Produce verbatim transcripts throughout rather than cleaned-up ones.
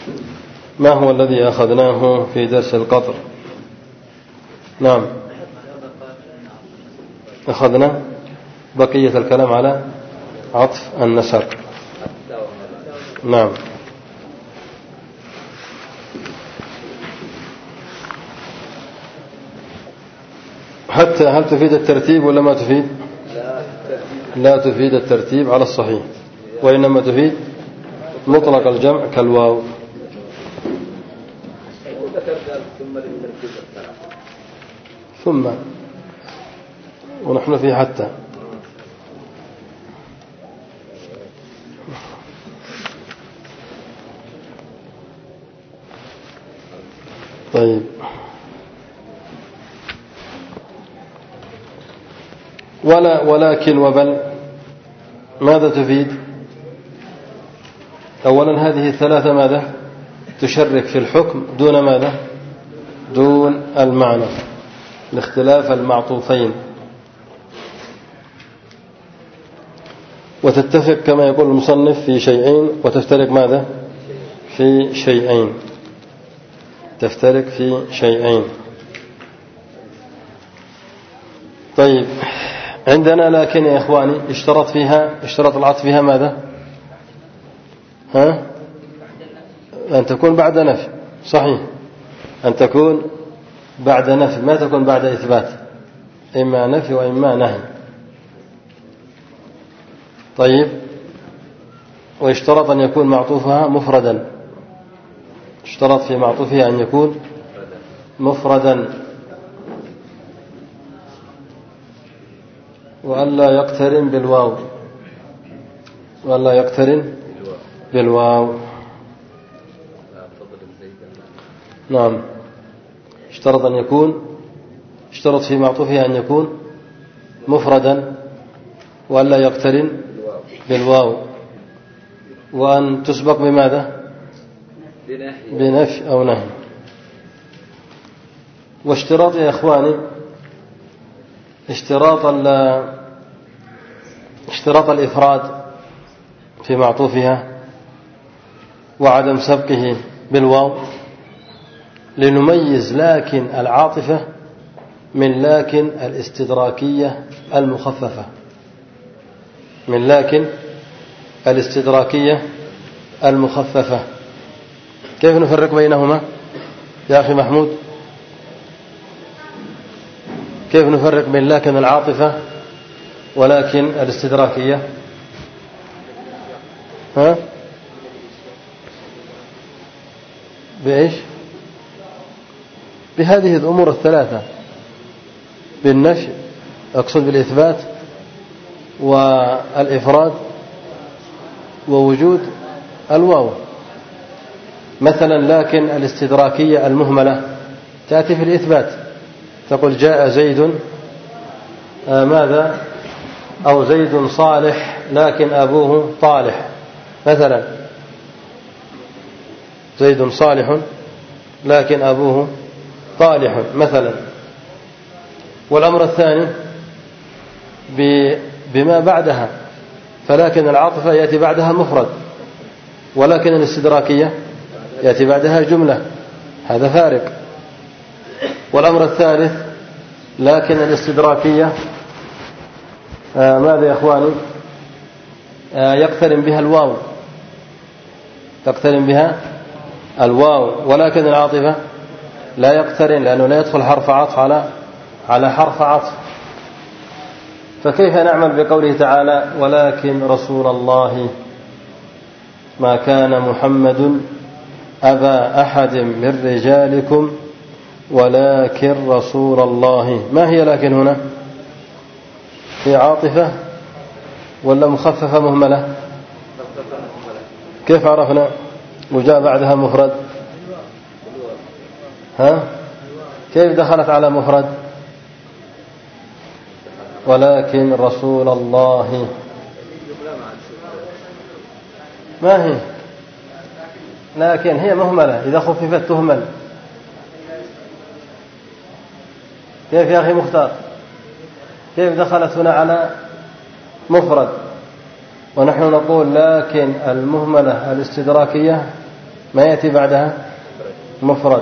ما هو الذي أخذناه في درس القطر؟ نعم، أخذنا بقية الكلام على عطف النسر. نعم. حتى هل تفيد الترتيب ولا ما تفيد؟ لا تفيد الترتيب على الصحيح، وإنما تفيد مطلق الجمع كالواو. ثم ونحن في حتى. طيب، ولا ولكن وبل ماذا تفيد؟ أولا هذه الثلاثة ماذا تشرك في الحكم دون ماذا؟ دون المعنى، لاختلاف المعطوفين، وتتفق كما يقول المصنف في شيئين وتفترق ماذا؟ في شيئين، تفترق في شيئين. طيب، عندنا لكن يا إخواني اشترط فيها اشترط العطف فيها ماذا؟ ها؟ أن تكون بعد نفي. صحيح، أن تكون بعد نفي، ما تكون بعد إثبات، إما نفي وإما نهي. طيب، واشترط أن يكون معطوفها مفردا، اشترط في معطوفها أن يكون مفردا، وألا يقترن بالواو، وألا يقترن بالواو. نعم، اشترط أن يكون اشترط في معطوفها أن يكون مفردا وألا يقترن بالواو، وأن تسبق بماذا؟ بنفي أو نهي. واشتراط يا إخواني اشتراط اشتراط الإفراد في معطوفها وعدم سبقه بالواو، لنميز لكن العاطفة من لكن الاستدراكية المخففة، من لكن الاستدراكية المخففة. كيف نفرق بينهما يا أخي محمود؟ كيف نفرق بين لكن العاطفة ولكن الاستدراكية؟ ها؟ بإيش؟ بهذه الأمور الثلاثة، بالنفي، أقصد بالإثبات والإفراد ووجود الواو. مثلا لكن الاستدراكية المهملة تأتي في الإثبات، تقول جاء زيد آه ماذا؟ أو زيد صالح لكن أبوه طالح، مثلا زيد صالح لكن أبوه طالح مثلا. والأمر الثاني بما بعدها، فلكن العاطفة يأتي بعدها مفرد، ولكن الاستدراكية يأتي بعدها جملة، هذا فارق. والأمر الثالث لكن الاستدراكية آه ماذا يا أخواني؟ آه يقترن بها الواو، تقترن بها الواو، ولكن العاطفة لا يقترن، لأنه لا يدخل حرف عطف على على حرف عطف. فكيف نعمل بقوله تعالى ولكن رسول الله ما كان محمد أبا أحد من رجالكم ولكن رسول الله؟ ما هي لكن هنا؟ هي عاطفة ولا مخففة مهملة؟ كيف عرفنا وجاء بعدها مفرد؟ ها؟ كيف دخلت على مفرد؟ ولكن رسول الله ما هي؟ لكن هي مهملة، إذا خففت تهمل. كيف يا أخي مختار؟ كيف دخلت هنا على مفرد ونحن نقول لكن المهملة الاستدراكية ما يأتي بعدها مفرد.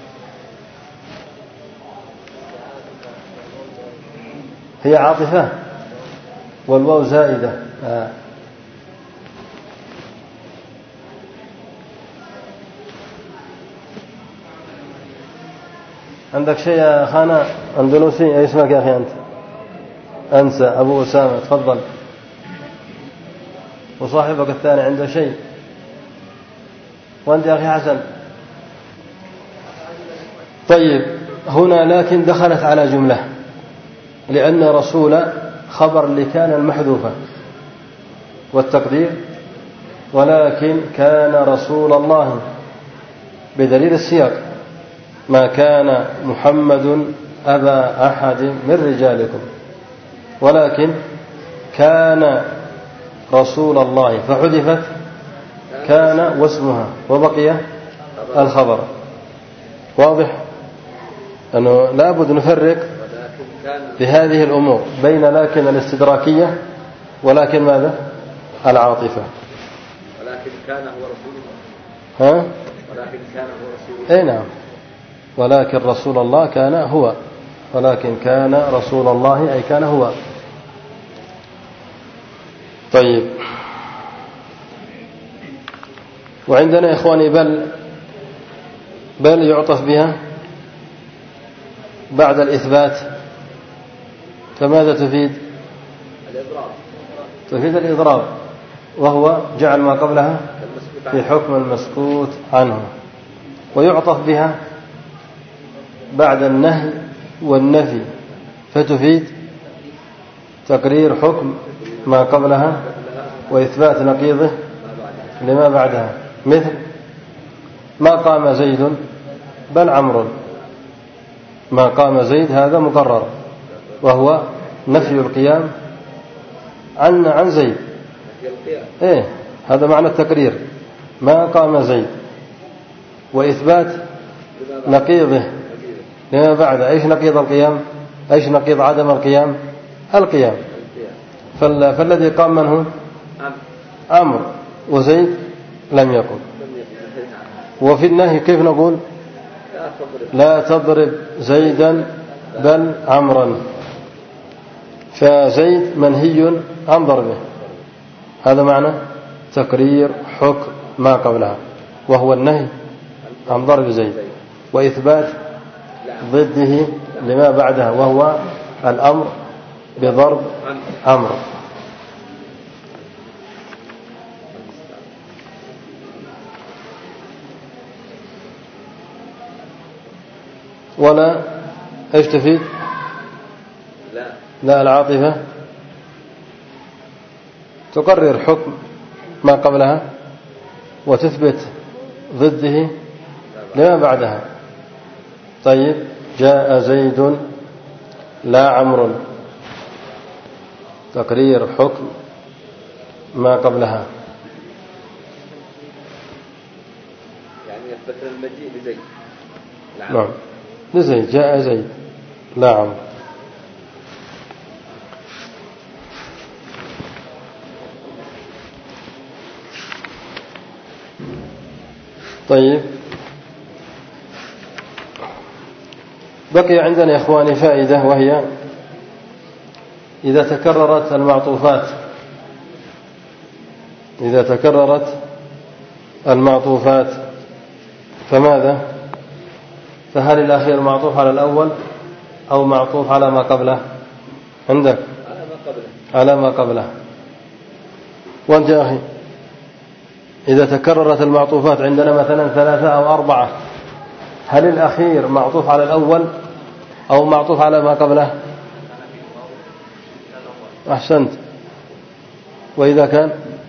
هي عاطفة والواو زائدة. آه. عندك شيء يا خانة أندلسي؟ أي اسمك يا أخي أنت؟ أنسى. أبو أسامة تفضل. وصاحبك الثاني عنده شيء؟ وأنت يا أخي حسن؟ طيب هنا لكن دخلت على جملة، لأن رسول خبر لكان المحذوفة، والتقدير ولكن كان رسول الله بدليل السياق: ما كان محمد أبا أحد من رجالكم ولكن كان رسول الله، فحذفت كان واسمها وبقي الخبر. واضح أنه لابد نفرق في هذه الأمور بين لكن الاستدراكية ولكن ماذا العاطفة. ولكن كان هو رسول الله. ها؟ ولكن كان هو رسول الله. اي نعم. ولكن رسول الله كان هو، ولكن كان رسول الله أي كان هو. طيب وعندنا يا إخواني بل بل يعطف بها بعد الإثبات، فماذا تفيد؟ الإضراب. تفيد الإضراب، وهو جعل ما قبلها في حكم المسكوت عنه. ويعطف بها بعد النهي والنفي، فتفيد تقرير حكم ما قبلها وإثبات نقيضه لما بعدها، مثل ما قام زيد بل عمرو. ما قام زيد هذا مقرر، وهو نفي القيام عن عن زيد. إيه هذا معنى التقرير، ما قام زيد، وإثبات نقيضه لما بعد. إيش نقيض القيام؟ إيش نقيض عدم القيام؟ القيام. فالذي قام من هو؟ عمرو، وزيد لم يقم. وفي النهي كيف نقول؟ لا تضرب زيدا بل عمرا، فزيد منهي عن ضربه. هذا معنى تقرير حكم ما قبلها، وهو النهي عن ضرب زيد، وإثبات ضده لما بعدها، وهو الأمر بضرب عمرو. ولا ايش تفيد؟ لا لا العاطفة تقرر حكم ما قبلها وتثبت ضده لما بعدها. طيب جاء زيد لا عمرو، تقرير حكم ما قبلها، يعني يثبت المجيء لزيد. نعم لزيد، جاء زيد لا عمرو. طيب بقي عندنا يا إخواني فائدة، وهي إذا تكررت المعطوفات إذا تكررت المعطوفات فماذا؟ فهل الأخير معطوف على الأول أو معطوف على ما قبله؟ عندك على ما قبله. على ما قبله. وأنت يا أخي إذا تكررت المعطوفات عندنا مثلا ثلاثة أو أربعة، هل الأخير معطوف على الأول أو معطوف على ما قبله؟ أحسنت. وإذا كان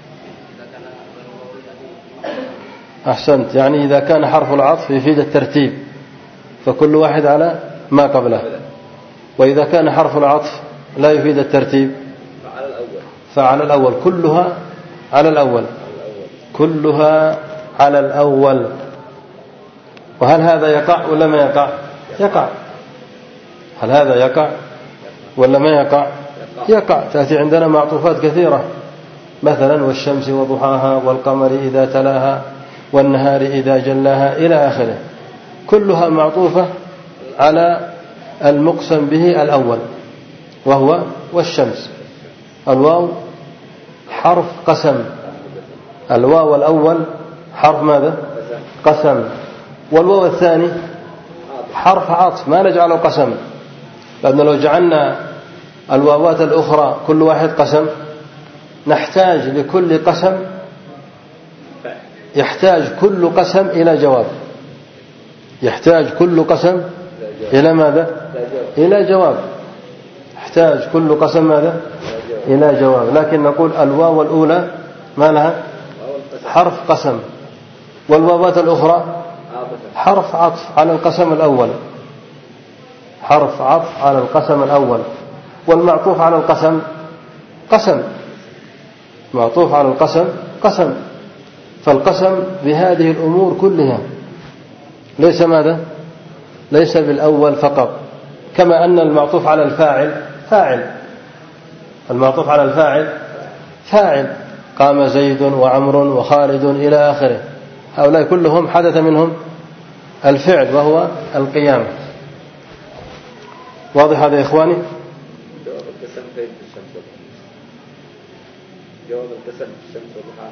أحسنت، يعني إذا كان حرف العطف يفيد الترتيب فكل واحد على ما قبله، وإذا كان حرف العطف لا يفيد الترتيب فعلى الأول فعلى الأول كلها على الأول كلها على الأول. وهل هذا يقع ولا ما يقع؟ يقع. هل هذا يقع ولا ما يقع؟ يقع. تأتي عندنا معطوفات كثيرة، مثلا والشمس وضحاها والقمر إذا تلاها والنهار إذا جلاها إلى آخره، كلها معطوفة على المقسم به الأول وهو والشمس. الواو حرف قسم، الواو الأول حرف ماذا؟ قسم. والواو الثاني حرف عطف، ما نجعله قسم، لأن لو جعلنا الواوات الأخرى كل واحد قسم نحتاج لكل قسم، يحتاج كل قسم إلى جواب، يحتاج كل قسم إلى ماذا؟ إلى جواب، يحتاج كل قسم ماذا؟ إلى جواب. لكن نقول الواو الأولى ما لها؟ حرف قسم، والواوات الأخرى حرف عطف على القسم الأول، حرف عطف على القسم الأول. والمعطوف على القسم قسم، معطوف على القسم قسم. فالقسم بهذه الأمور كلها، ليس ماذا؟ ليس بالأول فقط. كما أن المعطوف على الفاعل فاعل، المعطوف على الفاعل فاعل، قام زيد وعمر وخالد إلى آخره، هؤلاء كلهم حدث منهم الفعل وهو القيام. واضح هذا يا إخواني؟ جواب القسم كيف الشمس جواب القسم الشمس والضحى.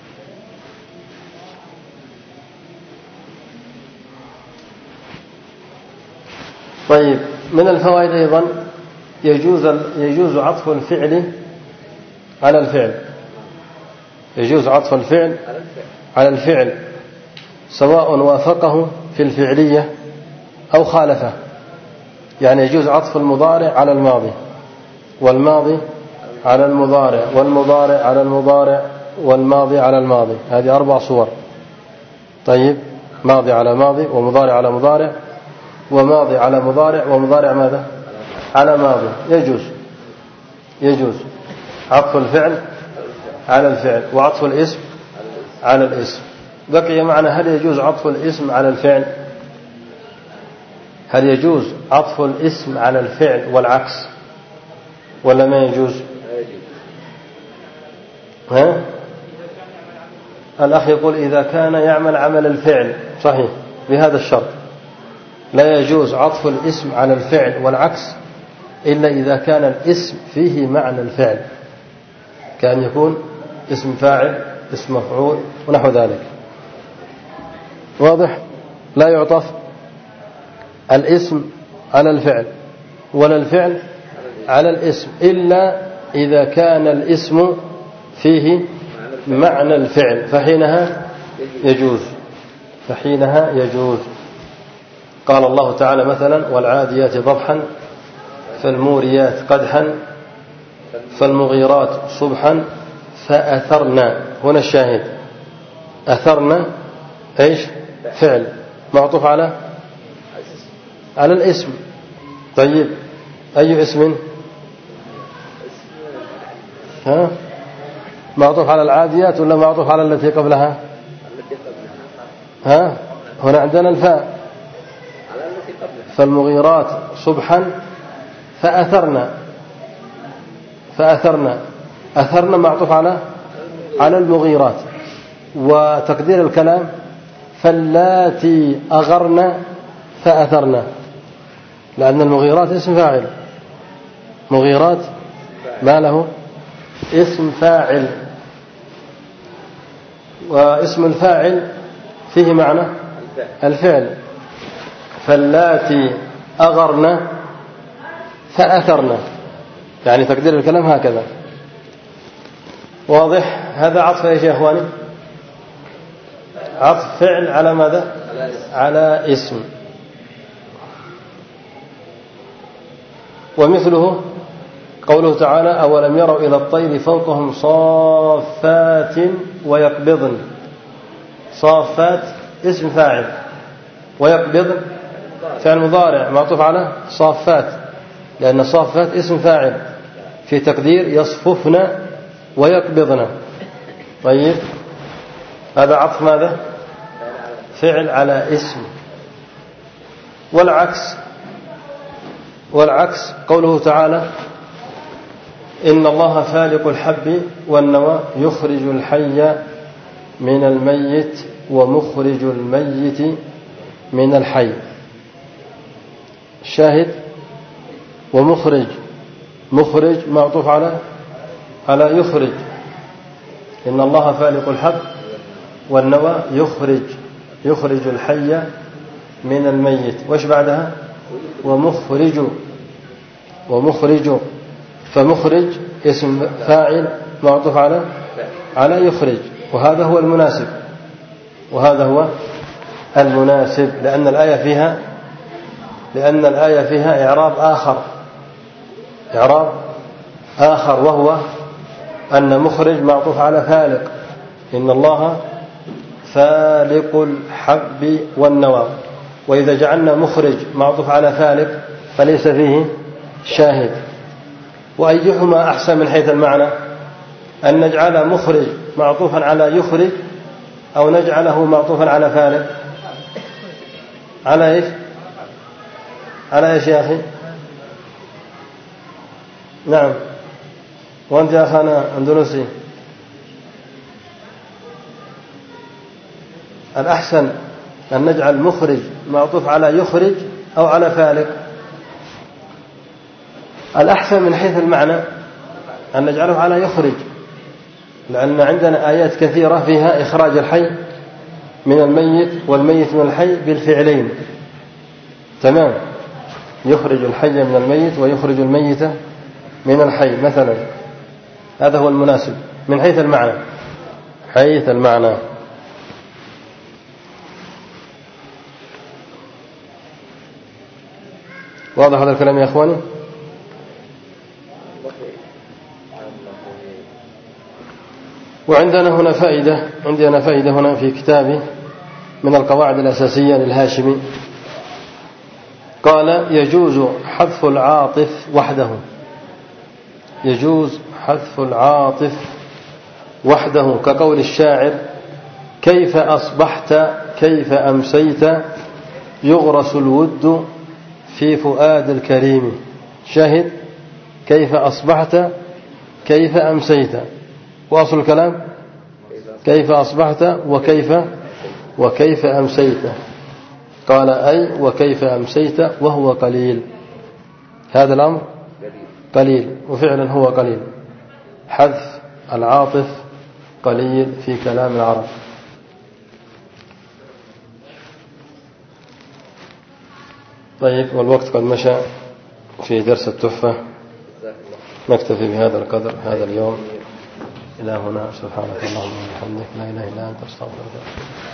طيب، من الفوائد أيضا يجوز يجوز عطف الفعل على الفعل، يجوز عطف الفعل على الفعل سواء وافقه في الفعلية أو خالفه. يعني يجوز عطف المضارع على الماضي، والماضي على المضارع، والمضارع على المضارع، والماضي على الماضي. هذه أربع صور. طيب، ماضي على ماضي، ومضارع على مضارع، وماضي على مضارع، ومضارع ماذا؟ على ماضي. يجوز يجوز عطف الفعل على الفعل، وعطف الاسم على الاسم. بقي معنا هل يجوز عطف الاسم على الفعل؟ هل يجوز عطف الاسم على الفعل والعكس ولا ما يجوز؟ ها؟ الأخ يقول إذا كان يعمل عمل الفعل، صحيح، بهذا الشرط لا يجوز عطف الاسم على الفعل والعكس إلا إذا كان الاسم فيه معنى الفعل، كأن يكون اسم فاعل، اسم مفعول، ونحو ذلك. واضح؟ لا يعطف الاسم على الفعل ولا الفعل على الاسم إلا إذا كان الاسم فيه معنى الفعل، فحينها يجوز، فحينها يجوز. قال الله تعالى مثلا: والعاديات ضبحا فالموريات قدحا فالمغيرات صبحا فأثرنا. هنا الشاهد، أثرنا إيش؟ فعل معطوف على على الاسم. طيب، أي اسم؟ ها؟ معطوف على العاديات ولا معطوف على التي قبلها؟ ها؟ هنا عندنا الفاء، فالمغيرات صبحا فأثرنا، فأثرنا أثرنا معطوف على على المغيرات. وتقدير الكلام: فاللاتي أغرنا فأثرنا، لأن المغيرات اسم فاعل، مغيرات ما له؟ اسم فاعل، واسم الفاعل فيه معنى الفعل. فاللاتي أغرنا فأثرنا، يعني تقدير الكلام هكذا. واضح؟ هذا عطف ايش يا اخواني؟ عطف فعل على ماذا؟ على اسم. ومثله قوله تعالى: أولم يروا إلى الطير فوقهم صافات ويقبضن. صافات اسم فاعل، ويقبضن فعل مضارع معطوف على صافات، لأن صافات اسم فاعل في تقدير يصففن ويقبضن. طيب، هذا عطف ماذا؟ فعل على اسم. والعكس والعكس قوله تعالى: إن الله فالق الحب والنوى يخرج الحي من الميت ومخرج الميت من الحي. الشاهد ومخرج، مخرج معطوف على على يخرج، إن الله فالق الحب والنوى يخرج يخرج الحي من الميت. وش بعدها؟ ومخرج ومخرج، فمخرج اسم فاعل معطوف على على يخرج، وهذا هو المناسب وهذا هو المناسب لأن الآية فيها لأن الآية فيها إعراب آخر إعراب آخر وهو أن مخرج معطوف على فالق، إن الله فالق الحب والنوى. وإذا جعلنا مخرج معطوف على فالق فليس فيه شاهد. وأيهما أحسن من حيث المعنى، أن نجعل مخرج معطوفا على يخرج أو نجعله معطوفا على فالق؟ على إيش على إيش يا أخي؟ نعم. وأنت يا أخانا أندونسي، الأحسن أن نجعل مخرج معطوف على يخرج أو على فالق؟ الأحسن من حيث المعنى أن نجعله على يخرج، لأن عندنا آيات كثيرة فيها إخراج الحي من الميت والميت من الحي بالفعلين. تمام، يخرج الحي من الميت ويخرج الميت من الحي مثلا. هذا هو المناسب من حيث المعنى حيث المعنى واضح هذا الكلام يا أخواني؟ وعندنا هنا فائدة عندنا فائدة هنا في كتابي من القواعد الأساسية للهاشمي. قال يجوز حذف العاطف وحده يجوز حذف العاطف وحده كقول الشاعر كيف أصبحت كيف أمسيت يغرس الود في فؤاد الكريم. شاهد كيف أصبحت كيف أمسيت، وأصل الكلام كيف أصبحت وكيف وكيف أمسيت. قال أي وكيف أمسيت وهو قليل. هذا الأمر قليل، وفعلا هو قليل. حذف العاطف قليل في كلام العرب. طيب، والوقت قد مشى في درس التحفة، نكتفي بهذا القدر هذا اليوم. إلى هنا، سبحانك اللهم وبحمدك، لا إله إلا أنت، أستغفرك.